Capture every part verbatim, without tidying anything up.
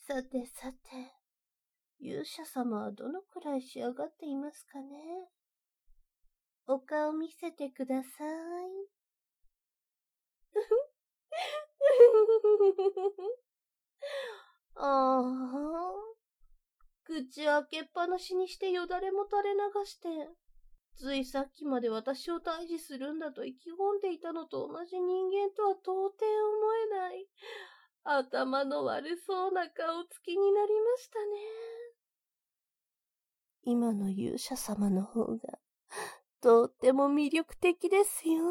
さてさて、勇者様はどのくらい仕上がっていますかね。お顔見せてください。ああ、口開けっぱなしにしてよだれも垂れ流して、ついさっきまで私を退治するんだと意気込んでいたのと同じ人間とは到底思えない、頭の悪そうな顔つきになりましたね。今の勇者様の方が、とっても魅力的ですよ。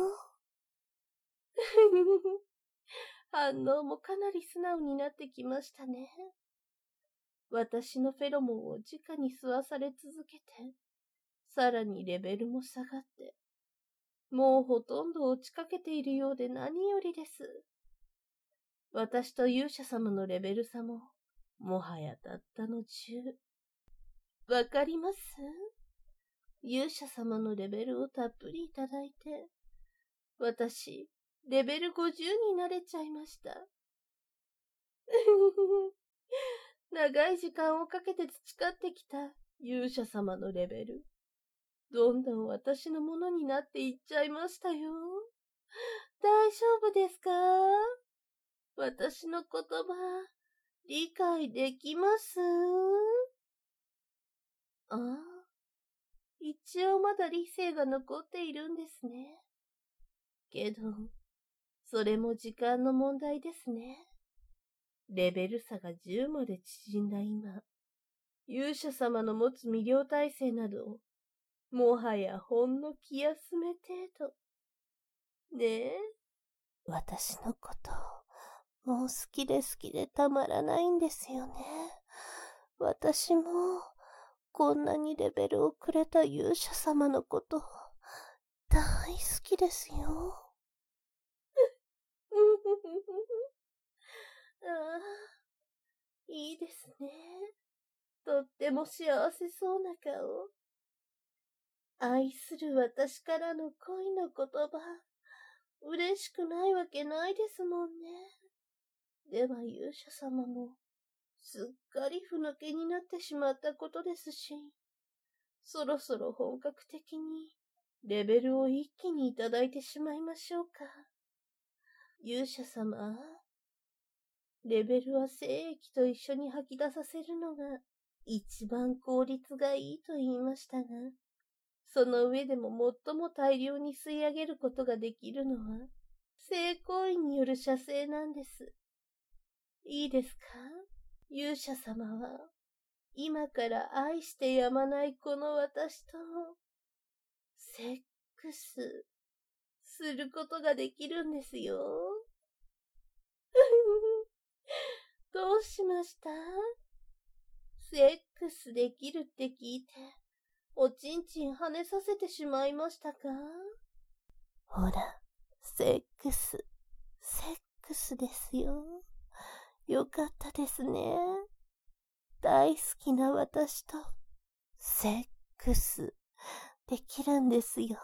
反応もかなり素直になってきましたね。私のフェロモンを直に吸わされ続けて、さらにレベルも下がって、もうほとんど落ちかけているようで何よりです。私と勇者様のレベル差も、もはやたったのじゅう。わかります？勇者様のレベルをたっぷりいただいて、私、レベルごじゅうになれちゃいました。長い時間をかけて培ってきた勇者様のレベル、どんどん私のものになっていっちゃいましたよ。大丈夫ですか？私の言葉、理解できます？ああ、一応まだ理性が残っているんですね。けど、それも時間の問題ですね。レベル差がじゅうまで縮んだ今、勇者様の持つ魅了体制など、もはやほんの気休め程度。ねえ、私のことをもう好きで好きでたまらないんですよね。私もこんなにレベルをくれた勇者様のこと大好きですよ。ああ、いいですね。とっても幸せそうな顔。愛する私からの恋の言葉、嬉しくないわけないですもんね。では勇者様も、すっかりふぬけになってしまったことですし、そろそろ本格的にレベルを一気にいただいてしまいましょうか。勇者様、レベルは精液と一緒に吐き出させるのが一番効率がいいと言いましたが、その上でも最も大量に吸い上げることができるのは、性行為による射精なんです。いいですか？勇者様は、今から愛してやまないこの私と、セックス、することができるんですよ。どうしました？セックスできるって聞いて、おちんちん跳ねさせてしまいましたか？ほら、セックス、セックスですよ。よかったですね。大好きな私と、セックス、できるんですよ。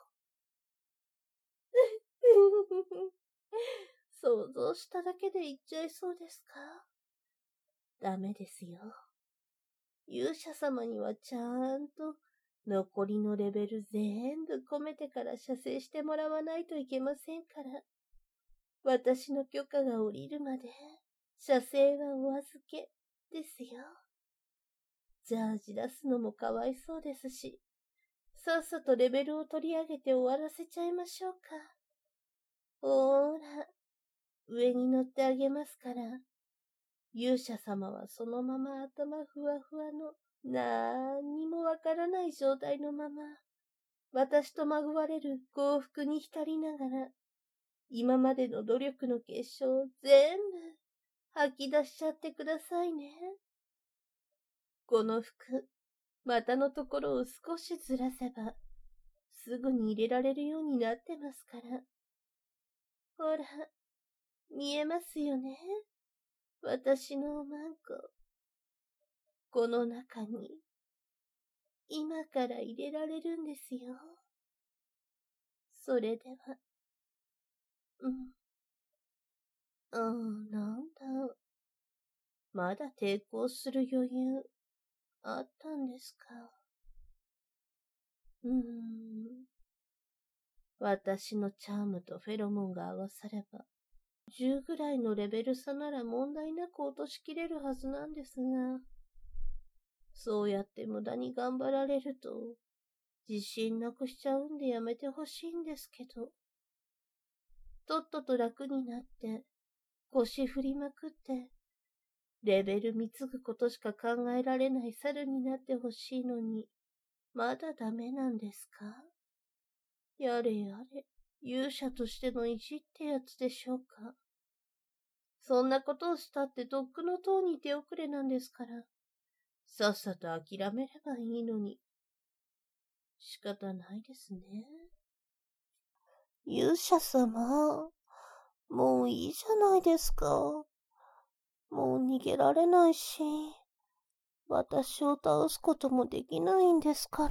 想像しただけで言っちゃいそうですか？ダメですよ。勇者様にはちゃんと残りのレベル全部込めてから射精してもらわないといけませんから。私の許可が下りるまで射精はお預けですよ。ジャージ出すのもかわいそうですし、さっさとレベルを取り上げて終わらせちゃいましょうか。ほーら、上に乗ってあげますから。勇者様はそのまま頭ふわふわの、なーにもわからない状態のまま、私とまぐわれる幸福に浸りながら、今までの努力の結晶を全部吐き出しちゃってくださいね。この服、股のところを少しずらせば、すぐに入れられるようになってますから。ほら、見えますよね。私のおまんこ。この中に、今から入れられるんですよ。それでは、うん。ああ、なんだ。 まだ抵抗する余裕、あったんですか。うーん。私のチャームとフェロモンが合わされば、じゅうぐらいのレベル差なら問題なく落としきれるはずなんですが、そうやって無駄に頑張られると、自信なくしちゃうんでやめてほしいんですけど、とっとと楽になって、腰振りまくって、レベル貢ぐことしか考えられない猿になってほしいのに、まだダメなんですか？やれやれ、勇者としての意地ってやつでしょうか。そんなことをしたってとっくのとうに手遅れなんですから、さっさと諦めればいいのに。仕方ないですね。勇者様、もういいじゃないですか。もう逃げられないし、私を倒すこともできないんですから。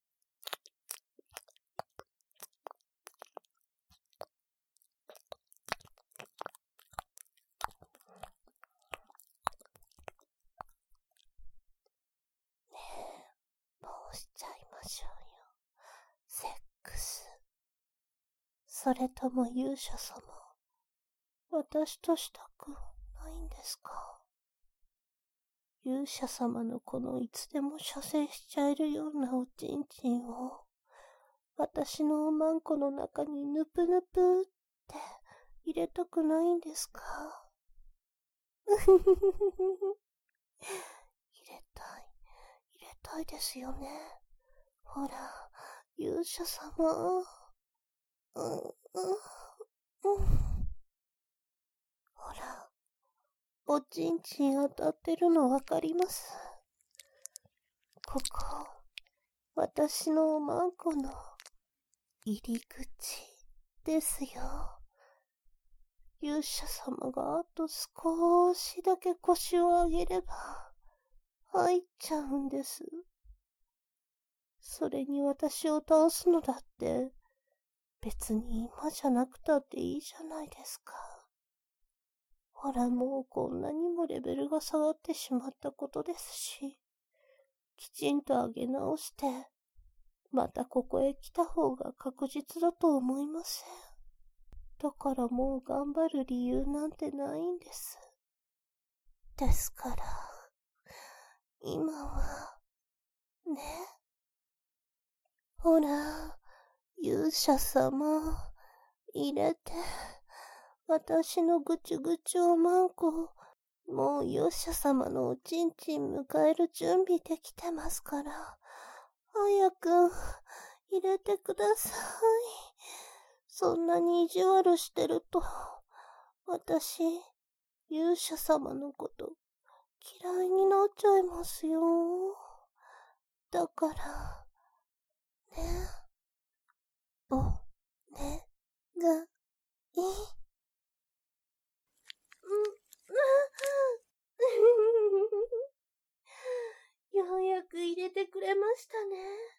ねえ、もうしちゃいましょうよ。セックス。それとも勇者様、私としたくないんですか？勇者様のこのいつでも射精しちゃえるようなおちんちんを、私のおまんこの中にぬぷぬぷって入れたくないんですか？うふふふふ。入れたい、入れたいですよね。ほら、勇者様。うん、うん、うん。ほら、おちんちん当たってるのわかります？ここ、私のおまんこの入り口ですよ。勇者様があと少しだけ腰を上げれば入っちゃうんです。それに私を倒すのだって別に今じゃなくたっていいじゃないですか。ほら、もうこんなにもレベルが下がってしまったことですし、きちんと上げ直してまたここへ来た方が確実だと思いません。だからもう頑張る理由なんてないんです。ですから、今は、ね。ほら、勇者様、入れて、私のぐちゅぐちゅおまんこ、もう勇者様のおちんちん迎える準備できてますから、早く入れてください。そんなに意地悪してると、私、勇者様のこと嫌いになっちゃいますよ。だから、ね、お、ね、が、いい。ようやく入れてくれましたね。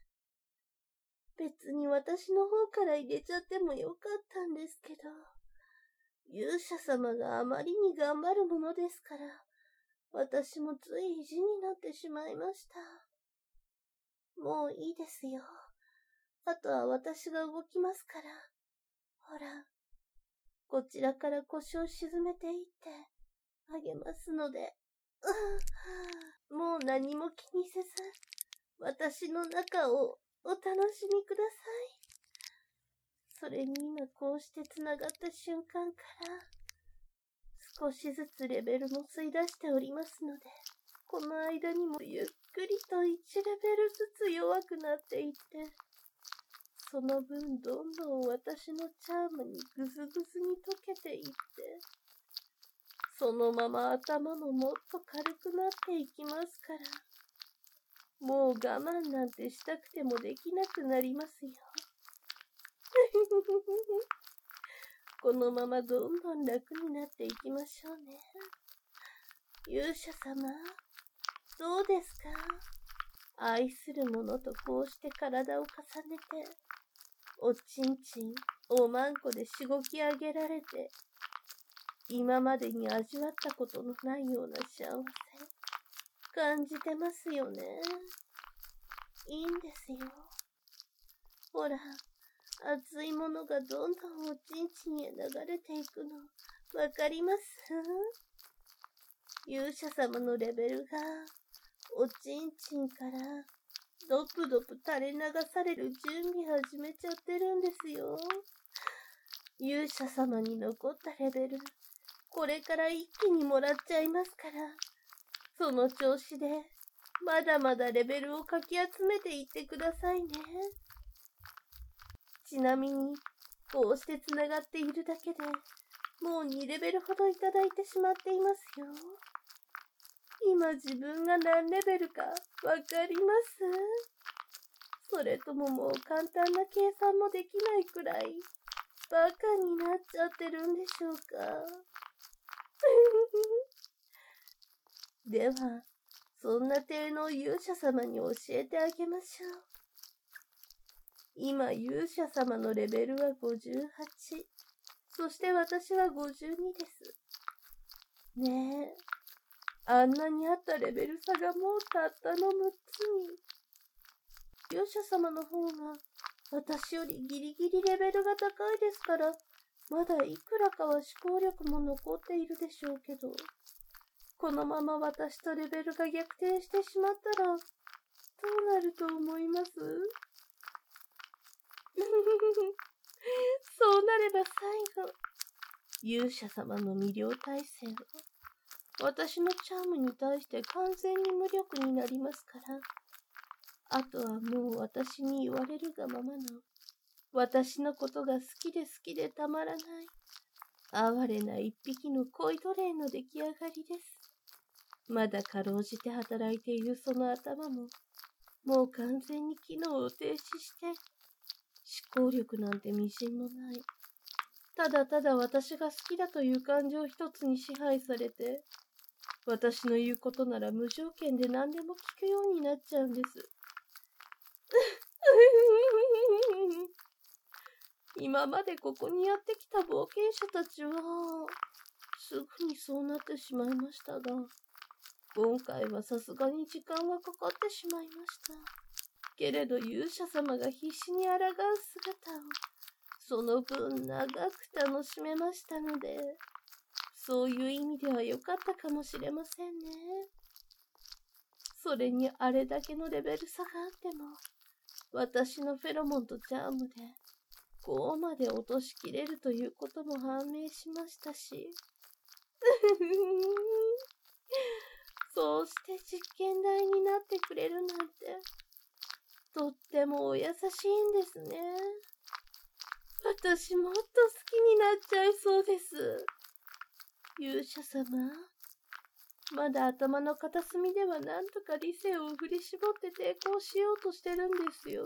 別に私の方から入れちゃってもよかったんですけど、勇者様があまりに頑張るものですから、私もつい意地になってしまいました。もういいですよ。あとは私が動きますから。ほら、こちらから腰を沈めていってあげますので。もう何も気にせず、私の中をお楽しみください。それに今こうして繋がった瞬間から、少しずつレベルも吸い出しておりますので、この間にもゆっくりといちレベルずつ弱くなっていって、その分どんどん私のチャームにぐずぐずに溶けていって、そのまま頭ももっと軽くなっていきますから、もう我慢なんてしたくてもできなくなりますよ。このままどんどん楽になっていきましょうね。勇者様、どうですか？愛する者とこうして体を重ねて、おちんちん、おまんこでしごき上げられて、 今までに味わったことのないような幸せ、感じてますよね。いいんですよ。ほら、熱いものがどんどんおちんちんへ流れていくの、わかります？勇者様のレベルが、おちんちんから、ドプドプ垂れ流される準備始めちゃってるんですよ。勇者様に残ったレベル、これから一気にもらっちゃいますから、その調子で、まだまだレベルをかき集めていってくださいね。ちなみに、こうしてつながっているだけで、もうにレベルほどいただいてしまっていますよ。今自分が何レベルかわかります？それとももう簡単な計算もできないくらい、バカになっちゃってるんでしょうか。では、そんな体の勇者様に教えてあげましょう。今、勇者様のレベルはごじゅうはち。そして私はごじゅうにです。ねえ、あんなにあったレベル差がもうたったのむっつに。勇者様の方が私よりギリギリレベルが高いですから、まだいくらかは思考力も残っているでしょうけど、このまま私とレベルが逆転してしまったら、どうなると思います？そうなれば最後、勇者様の魅了体制は、私のチャームに対して完全に無力になりますから、あとはもう私に言われるがままの、私のことが好きで好きでたまらない、哀れな一匹の恋奴隷の出来上がりです。まだかろうじて働いているその頭も、もう完全に機能を停止して、思考力なんてみじんもない。ただただ私が好きだという感情一つに支配されて、私の言うことなら無条件で何でも聞くようになっちゃうんです。今までここにやってきた冒険者たちは、すぐにそうなってしまいましたが、今回はさすがに時間がかかってしまいました。けれど勇者様が必死に抗う姿を、その分長く楽しめましたので、そういう意味では良かったかもしれませんね。それにあれだけのレベル差があっても、私のフェロモンとチャームで、こうまで落としきれるということも判明しましたし。そうして実験台になってくれるなんて、とってもお優しいんですね。私もっと好きになっちゃいそうです。勇者様、まだ頭の片隅ではなんとか理性を振り絞って抵抗しようとしてるんですよね。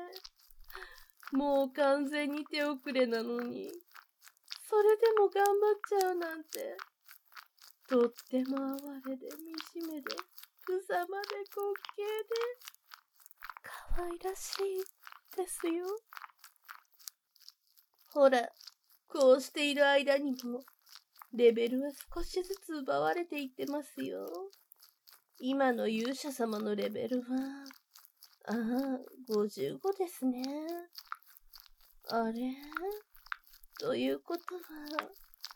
もう完全に手遅れなのに、それでも頑張っちゃうなんて、とっても哀れで惨めで、無様で滑稽で、可愛らしいですよ。ほら、こうしている間にも、レベルは少しずつ奪われていってますよ。今の勇者様のレベルは、ああ、ごじゅうごですね。あれ？ということは、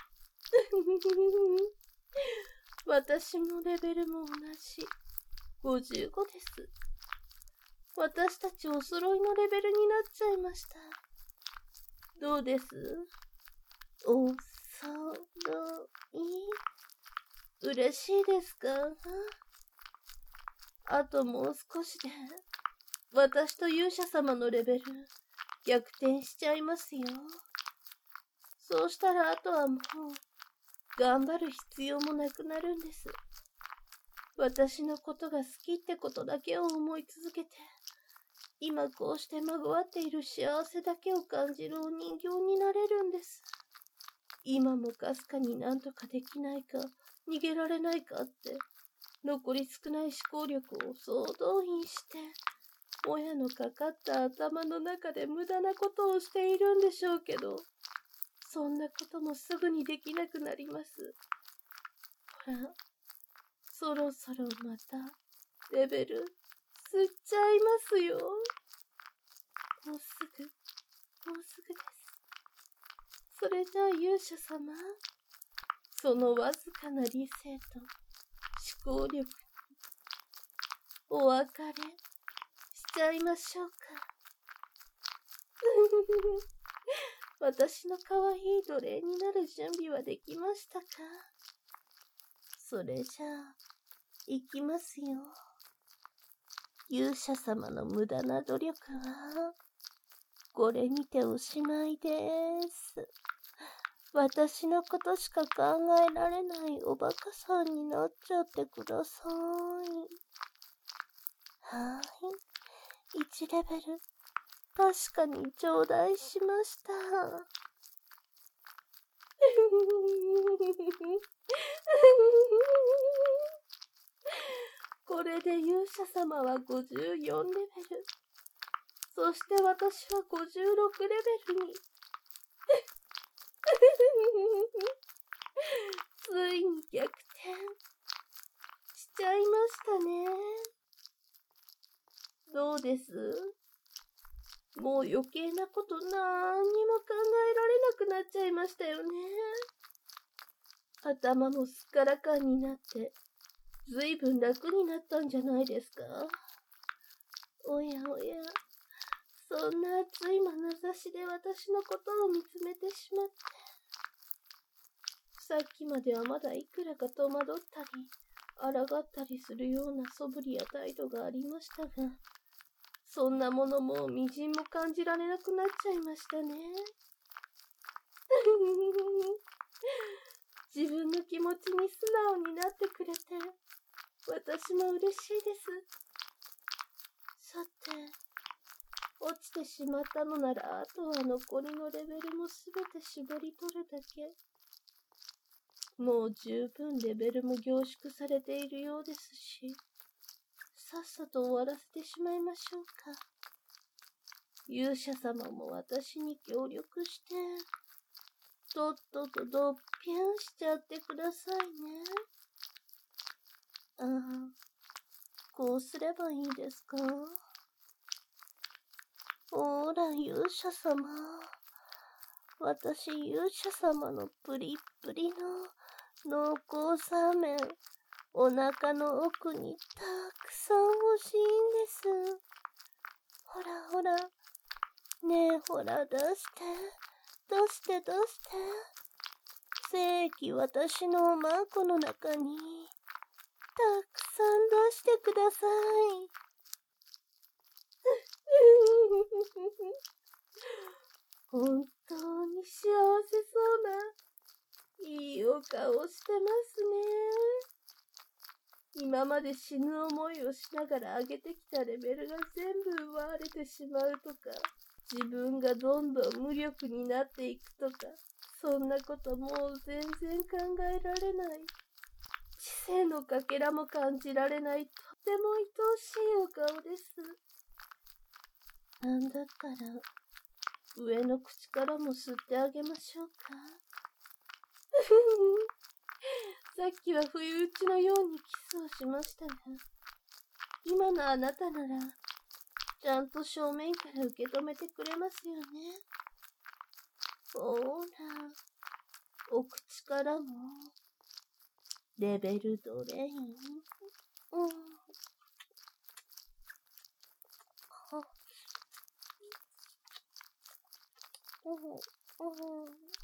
私もレベルも同じ、ごじゅうごです。私たちお揃いのレベルになっちゃいました。どうです？おそろい？嬉しいですか？あともう少しで、私と勇者様のレベル、逆転しちゃいますよ。そうしたらあとはもう、頑張る必要もなくなるんです。私のことが好きってことだけを思い続けて、今こうしてまごわっている幸せだけを感じるお人形になれるんです。今もかすかになんとかできないか、逃げられないかって、残り少ない思考力を総動員して、親のかかった頭の中で無駄なことをしているんでしょうけど、 そんなこともすぐにできなくなります。ほら、そろそろまた、レベル、吸っちゃいますよ。もうすぐ、もうすぐです。それじゃあ勇者様、そのわずかな理性と思考力にお別れしちゃいましょうか。私の可愛い奴隷になる準備はできましたか？それじゃあ、行きますよ。勇者様の無駄な努力は、これにておしまいです。私のことしか考えられないおバカさんになっちゃってください。はーい。いちレベル、確かに頂戴しました。これで勇者様はごじゅうよんレベル。そして私はごじゅうろくレベルに。ついに逆転しちゃいましたね。どうです？もう余計なことなんにも考えられなくなっちゃいましたよね。頭もすっからかんになって、ずいぶん楽になったんじゃないですか？おやおや、そんな熱い眼差しで私のことを見つめてしまって。さっきまではまだいくらか戸惑ったり、抗ったりするような素振りや態度がありましたが、そんなものもみじんも感じられなくなっちゃいましたね。自分の気持ちに素直になってくれて、私も嬉しいです。さて、落ちてしまったのなら、あとは残りのレベルもすべて絞り取るだけ。もう十分レベルも凝縮されているようですし、さっさと終わらせてしまいましょうか。勇者様も私に協力して、とっととドッピュンしちゃってくださいね。ああ、こうすればいいですか？ほーら、勇者様。私、勇者様のプリップリの濃厚サーメン、お腹の奥にたくさん欲しいんです。ほらほら、ねえほら出して、出して出して。正規私のおまんこの中に、たくさん出してください。本当に幸せそうな、いいお顔してますね。今まで死ぬ思いをしながら上げてきたレベルが全部奪われてしまうとか、自分がどんどん無力になっていくとか、そんなこともう全然考えられない。知性のかけらも感じられない、とても愛おしいお顔です。なんだったら、上の口からも吸ってあげましょうか。さっきは不意打ちのようにキスをしましたが、今のあなたなら、ちゃんと正面から受け止めてくれますよね。ほーら、お口からも、レベルドレイン。うん。はうん。うん。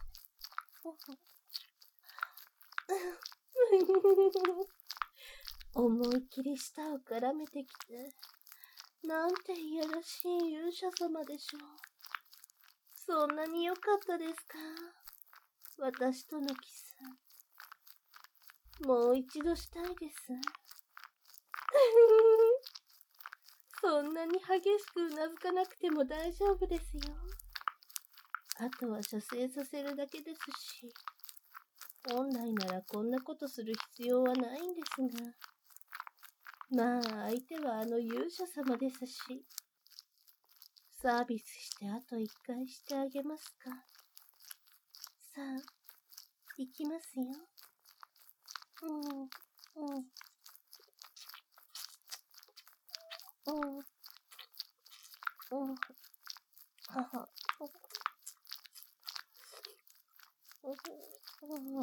思い切り舌を絡めてきて、なんていやらしい勇者様でしょう。そんなに良かったですか？私とのキス。もう一度したいです。そんなに激しくうなずかなくても大丈夫ですよ。あとは射精させるだけですし、本来ならこんなことする必要はないんですが、まあ相手はあの勇者様ですし、サービスしてあと一回してあげますか。 さ、いきますよ。うん、うん、うん、うん、はは、うん、うん、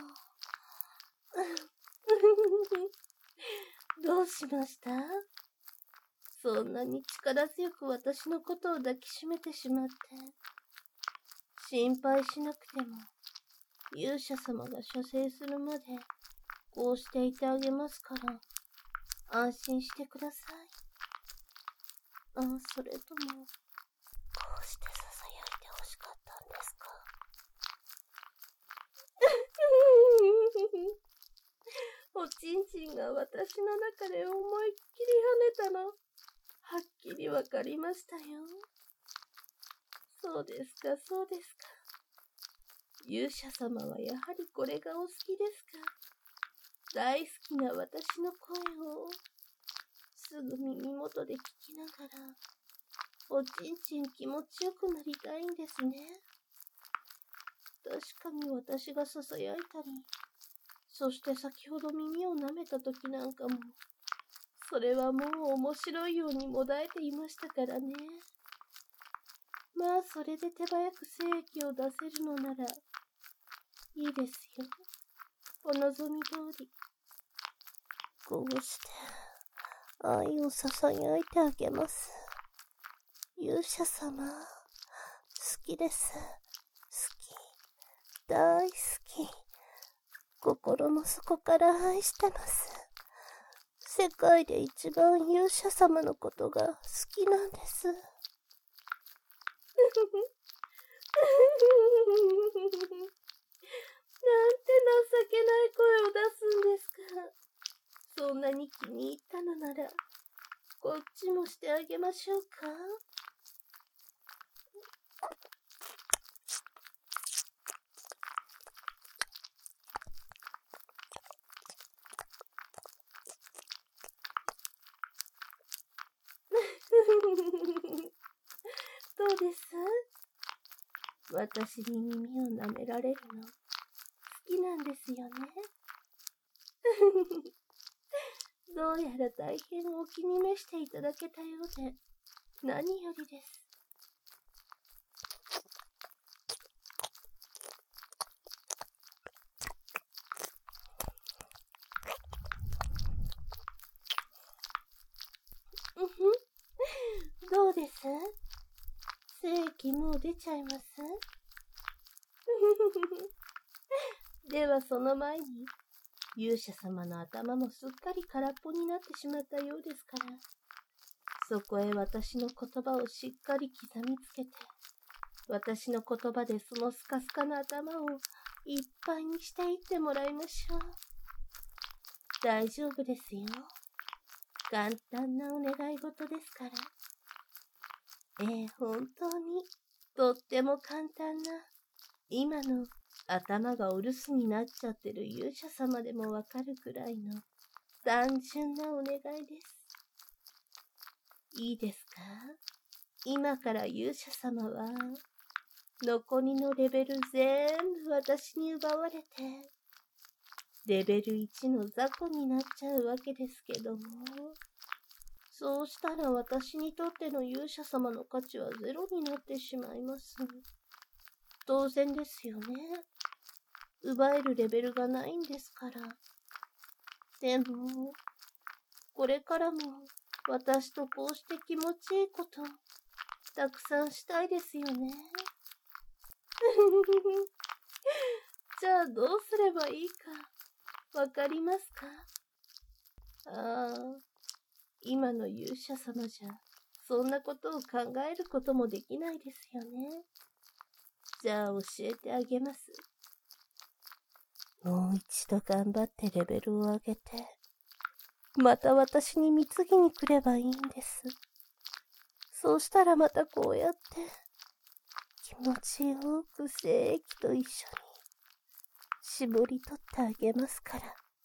どうしました？そんなに力強く私のことを抱きしめてしまって。心配しなくても、勇者様が射精するまで、こうしていてあげますから、安心してください。あ、それとも、こうして囁いてほしかったんですか？おちんちんが私の中で思いっきり跳ねたの、はっきりわかりましたよ。そうですか、そうですか。勇者様はやはりこれがお好きですか？大好きな私の声を、すぐ耳元で聞きながら、おちんちん気持ちよくなりたいんですね。確かに私が囁いたり、そして先ほど耳を舐めた時なんかも、それはもう面白いようにもだえていましたからね。まあそれで手早く精液を出せるのなら、いいですよ。お望み通り。こうして、愛を囁いてあげます。勇者様、好きです。好き。大好き。心の底から愛してます。世界で一番勇者様のことが好きなんです。なんて情けない声を出すんですか。そんなに気に入ったのなら、こっちもしてあげましょうか。どうです？私に耳を舐められるの好きなんですよね。どうやら大変お気に召していただけたようで、何よりです。うふん、どうです？精液もう出ちゃいます？ではその前に、勇者様の頭もすっかり空っぽになってしまったようですから、そこへ私の言葉をしっかり刻みつけて、私の言葉でそのスカスカな頭をいっぱいにしていってもらいましょう。大丈夫ですよ。簡単なお願い事ですから。ええ、本当に、とっても簡単な、今の頭がお留守になっちゃってる勇者様でもわかるくらいの単純なお願いです。いいですか？今から勇者様は、残りのレベル全部私に奪われて、レベルいちの雑魚になっちゃうわけですけども、そうしたら私にとっての勇者様の価値はゼロになってしまいます。当然ですよね。奪えるレベルがないんですから。でも、これからも私とこうして気持ちいいこと、たくさんしたいですよね。じゃあどうすればいいか、わかりますか？ああ、今の勇者様じゃ、そんなことを考えることもできないですよね。じゃあ教えてあげます。もう一度頑張ってレベルを上げて、また私に貢ぎに来ればいいんです。そうしたらまたこうやって、気持ちよく精液と一緒に、絞り取ってあげますから。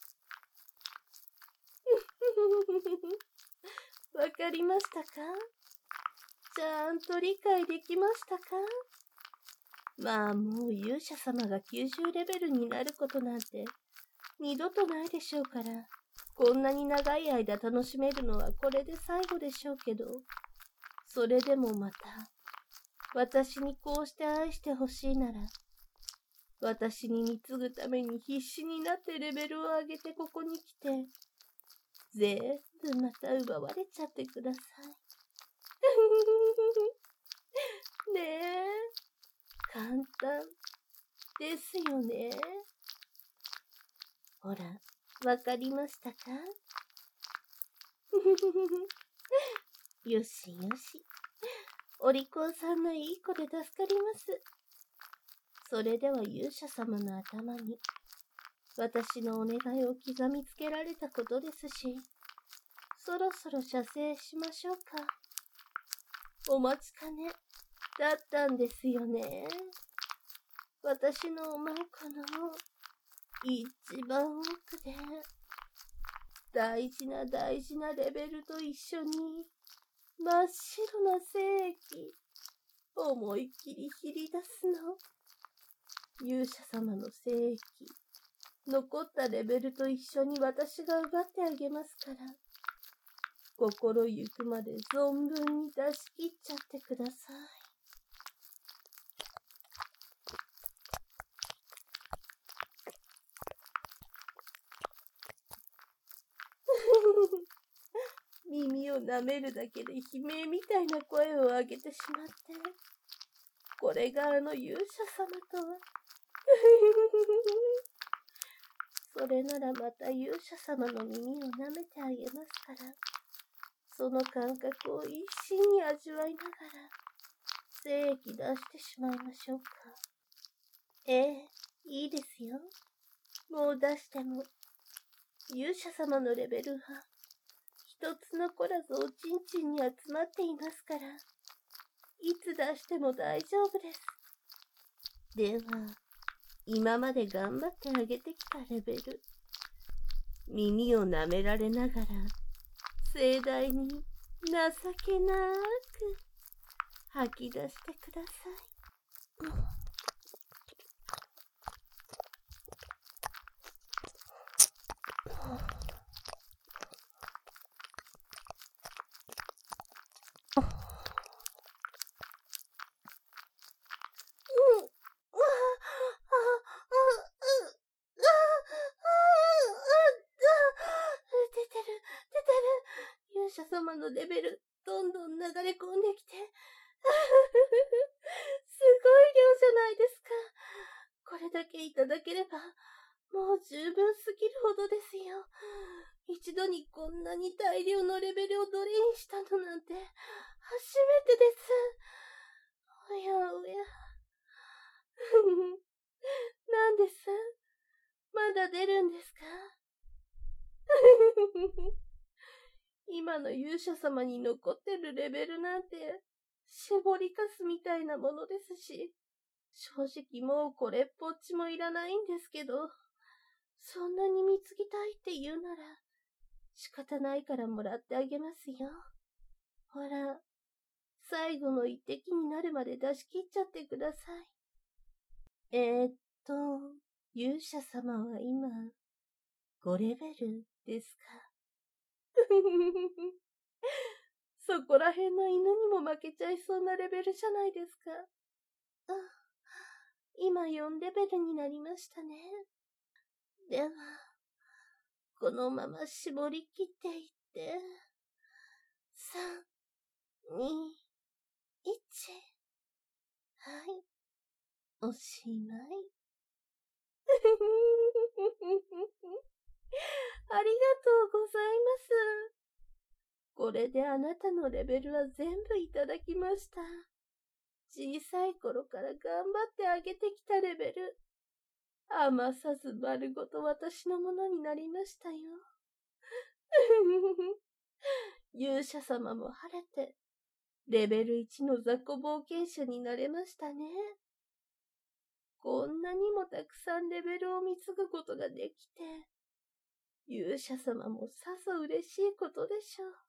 わかりましたか？ちゃんと理解できましたか？ まあもう勇者様がきゅうじゅうレベルになることなんて二度とないでしょうから、こんなに長い間楽しめるのはこれで最後でしょうけど、それでもまた、私にこうして愛してほしいなら、私に貢ぐために必死になってレベルを上げてここに来て、全部また奪われちゃってください。ねえ、簡単ですよね。ほら、わかりましたか？よしよし。お利口さんのいい子で助かります。それでは勇者様の頭に、私のお願いを刻みつけられたことですし、そろそろ射精しましょうか。お待ちかねだったんですよね。私のおまんこの一番奥で、大事な大事なレベルと一緒に、真っ白な精液、思いっきり切り出すの。勇者様の精液、残ったレベルと一緒に私が奪ってあげますから、心ゆくまで存分に出し切っちゃってください。耳を舐めるだけで悲鳴みたいな声を上げてしまって、これがあの勇者様とは。それならまた勇者様の耳を舐めてあげますから、その感覚を一心に味わいながら、精液出してしまいましょうか。ええ、いいですよ。もう出しても、勇者様のレベルは、一つ残らずおちんちんに集まっていますから、いつ出しても大丈夫です。では、今まで頑張ってあげてきたレベル、耳を舐められながら、盛大に情けなーく吐き出してください。勇者様のレベル、どんどん流れ込んできて、すごい量じゃないですか。これだけいただければ、もう十分すぎるほどですよ。一度にこんなに大量のレベルを奴隷にしたのなんて、初めてです。おやおや。なんです？まだ出るんですか？今の勇者様に残ってるレベルなんて、絞りかすみたいなものですし、正直もうこれっぽっちもいらないんですけど、そんなに貢ぎたいって言うなら、仕方ないからもらってあげますよ。ほら、最後の一滴になるまで出し切っちゃってください。えー、っと、勇者様は今、ごレベルですか？そこら辺の犬にも負けちゃいそうなレベルじゃないですか。あ、今よんレベルになりましたね。では、このまま絞り切っていって、さん、に、いち。はい、おしまい。ありがとうございます。これであなたのレベルは全部いただきました。小さい頃から頑張ってあげてきたレベル。余さず丸ごと私のものになりましたよ。勇者様も晴れて、レベルいちの雑魚冒険者になれましたね。こんなにもたくさんレベルを貢ぐことができて、勇者様もさぞ嬉しいことでしょう。